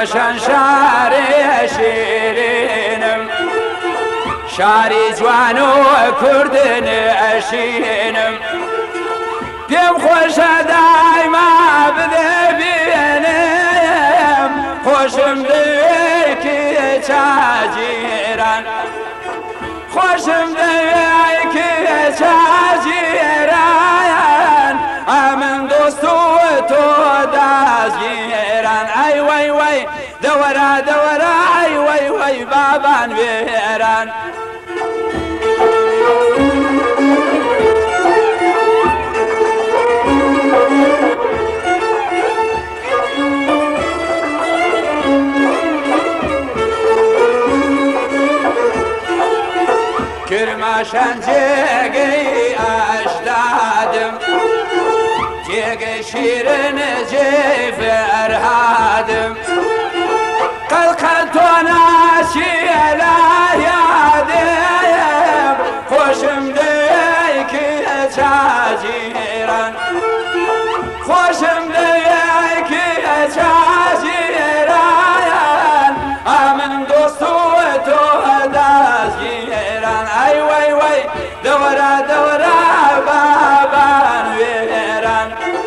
کرماشان شاری شیرینم شاری جوان و کردن اشینم پیم خوش دایما ببینم خوشم دوی که چاجیران خوشم دوی که چاجیران امن دوست و تو دازگیران ای وی وی دورا دورا ای وی وی بابان ویران کرماشان جگی اشدادم جگی شیرن جی فرهادم قلقل تو ناشی الهیادم خوشم دی که چاجیران خوشم دی که چاجیران امن دوست و تو دازگیران ای وی وی دورا دورا بابان ویران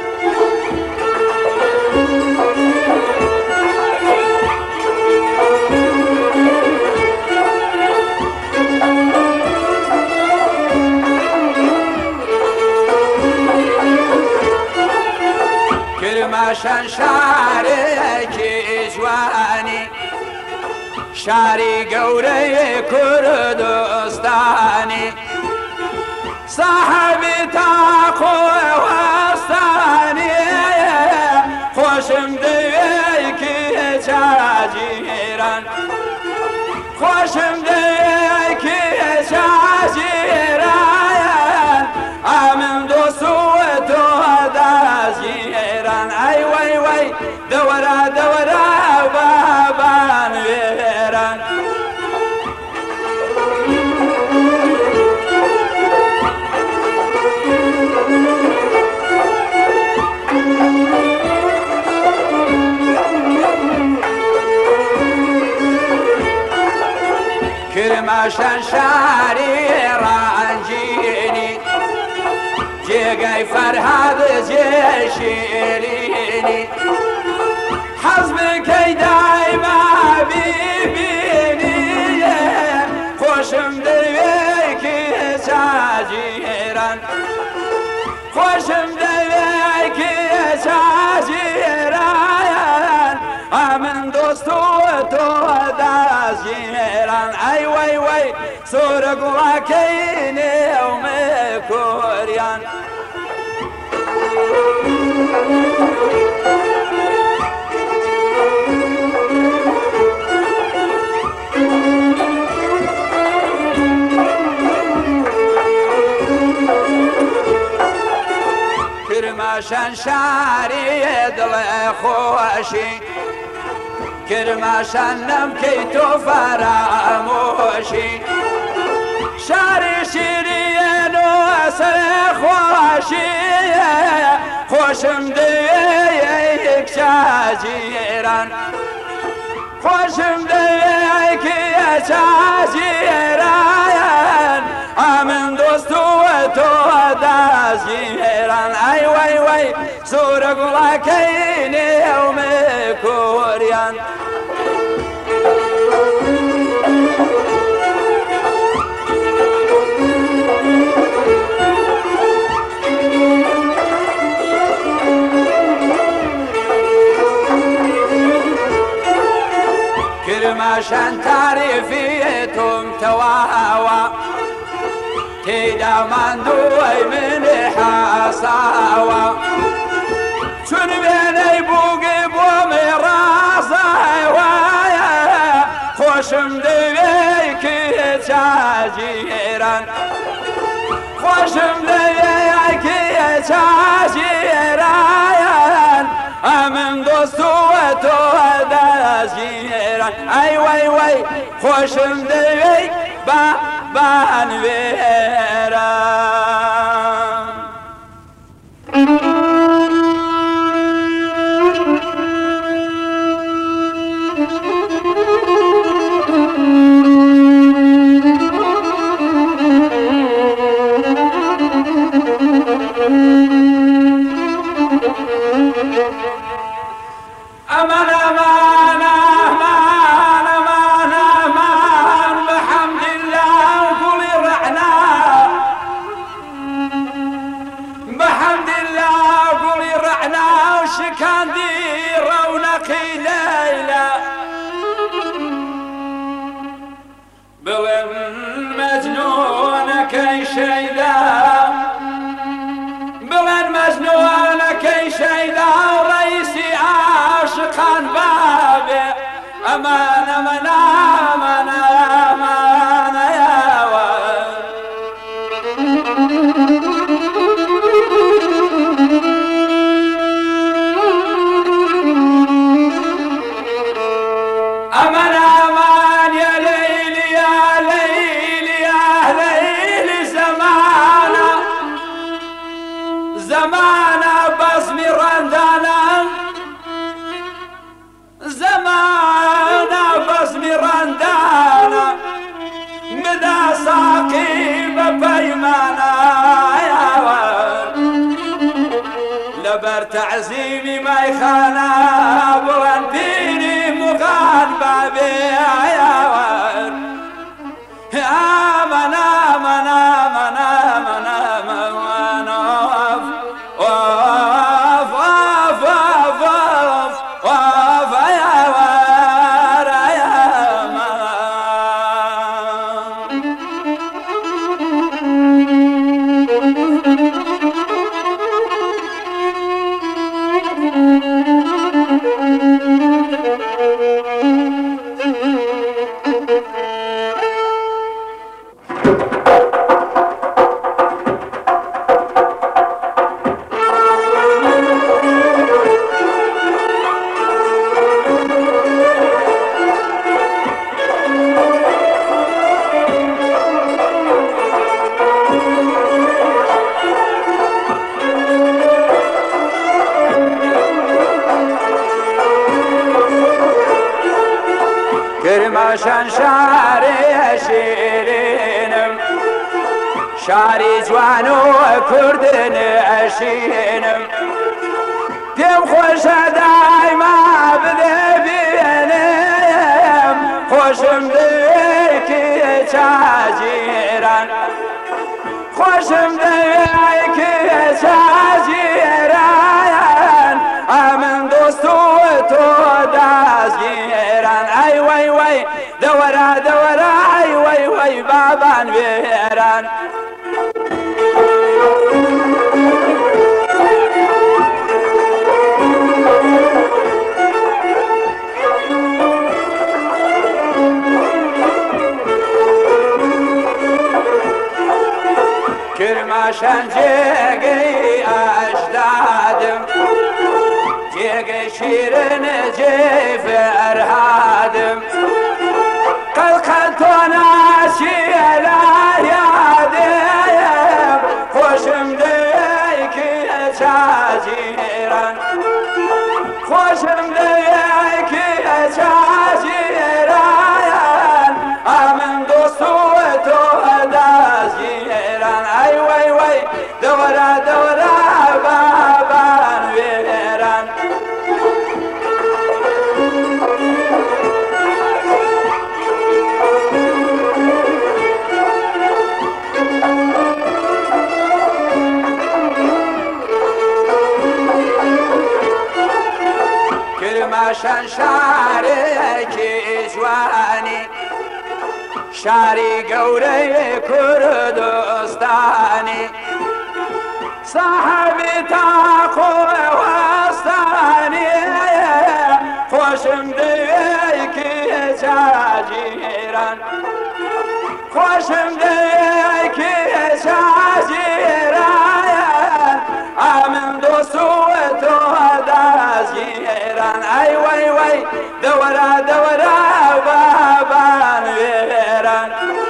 کرماشان شارێکی جوانی شاری گەورەی کوردستانی صاحبی تاقۆ وەستانی خۆشم دەوێکی چاجیران خۆشم دەوێکی چاجیران ئامن دۆست و تۆ دازگیران ئەی وەی وەی دەوەرا دەوەرا بابان وێران کرماشان شاری ڕانجینی جێگای فەرهاد جێ شیرینی حەز بکەی دایما بیبینی خۆشم دەوێکی چاجیران خۆشم دەوێکی چاجیران ئامن دۆست و تۆ دازگیران ئەی وەی وەی سۆرە گوڵاکەی نێومە کۆریان کرماشان شاری دڵێ خۆشی کرماشان نەمکەی تۆ فەرامۆشی شاری شیرین و سەر خۆشی خۆشم دەوێیەک چاجیران خۆشم دەوێیەکی چاجیران ئامن دۆست و تۆ دازگیران ئەی وەی وەی سوورە گوڵاکەی نێومە کۆریان کرماشان تاریفی تۆم تەواوە تێیدا ماندووەی من حاساوە چون وێنەی بووگی بۆمی ڕازایوایە خۆشم دەوێیکی چاجیران خۆشم دەوێیکی چاجیران ئەمن دۆست و تۆ دازگیران ئەی وەی وەی خۆشم دەوێی بابان وێران بڵێن مەجنونەکەی شەیدا بڵێن مەجنونەکەی شەیدا ڕەیسی عاشقان بابێ ئەمان ئەمەنا ئەمانە ئەمانەیەوە ئەمەنا زمانە بەزمی ڕەندانە زمانە بەزمی ڕەندانە مدا ساقی بە پەیمانە لەبەر تەعزیمی مایخانە بڵێن پیری موغان بابێ ئەمەنا ئەمەنا ئەمەنا ئەمەنا کرماشان شاری شیرینم شاری جوان و کردن ئەشینم پێم خۆشە دایما بدێ بێنم خۆشم دەوێکی چاجیران خۆشم دەوێکی چاجیران ئەمن دۆست و تۆ دازگیران ئەی وەی وەی دەوەرە دەوەرە ئەی وەی وەی بابان وێران کرماشان جێگەی ئەجدادم جێگەی شیرن جێی فەرهادم قەلقەل تۆ ناچیە لا یادێم خۆشم دەوێکی چاجیران خۆشم دەوێکی چاجیران ئەمن دۆست و تۆ دازگیران ئەی وەی وەی دەوەرە دەوەرە بابان وێران کرماشان شارێکی جوانی شاری گەورەی کوردستانی ساحەبی تاق و وەستانی خۆشم دەوێکی چاجیران خۆشم دەوێکی چاجیران ئەمن دۆست و تۆ دازگیران ئەی وەی وەی دەوەرە دەوەرە بابان وێران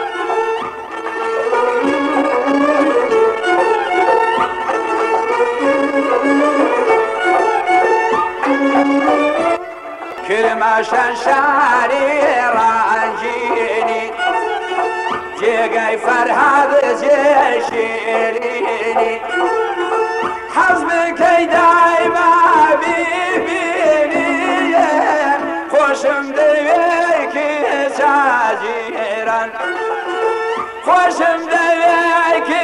کرماشان شاری ڕەنجینی جێگەی فەرهاد جێ شیرینی حەز بکەی دایما بیبینی خۆشم دەوێکی چاجیران خۆشم دەوێکی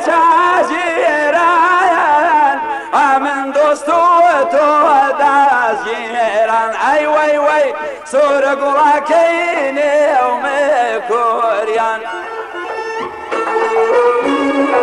چاجیران ئەمن دۆست و تۆ دازگیران ئەی وەی وەی سوورە گوڵاکەی نێومە کۆ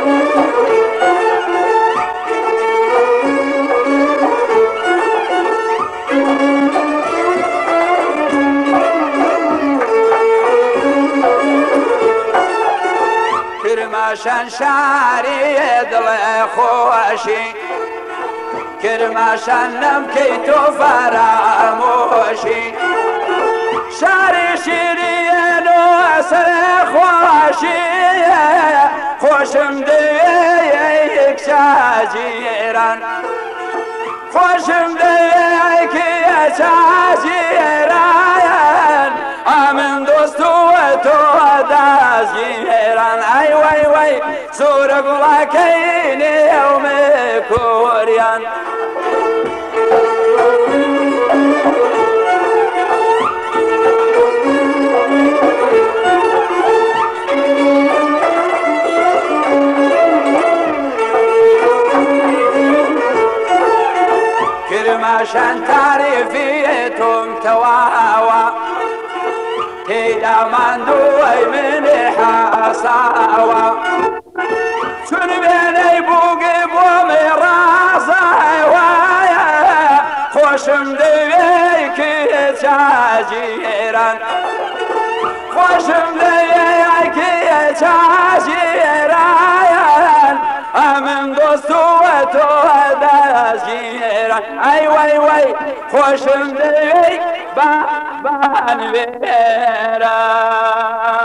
کرماشان شاری دل خوشی کرماشان نمکی تو فراموشی شاری شیرین و سر خوشی خوشم دیک شاجیران خوشم دیک شاجیران آمن دوست و تو دازیران ای وای وای سور گلاکین یوم کوریان کرماشان تعریفی توم تواوا تیدا من دوی من حساوا چون بینی بوگی بومی رازاوایا خوشم دیوی که چاجیران خوشم دیوی که چاجیران امن دوست و تو دازگیران ای وای وای خوشم دیوی بابان ویران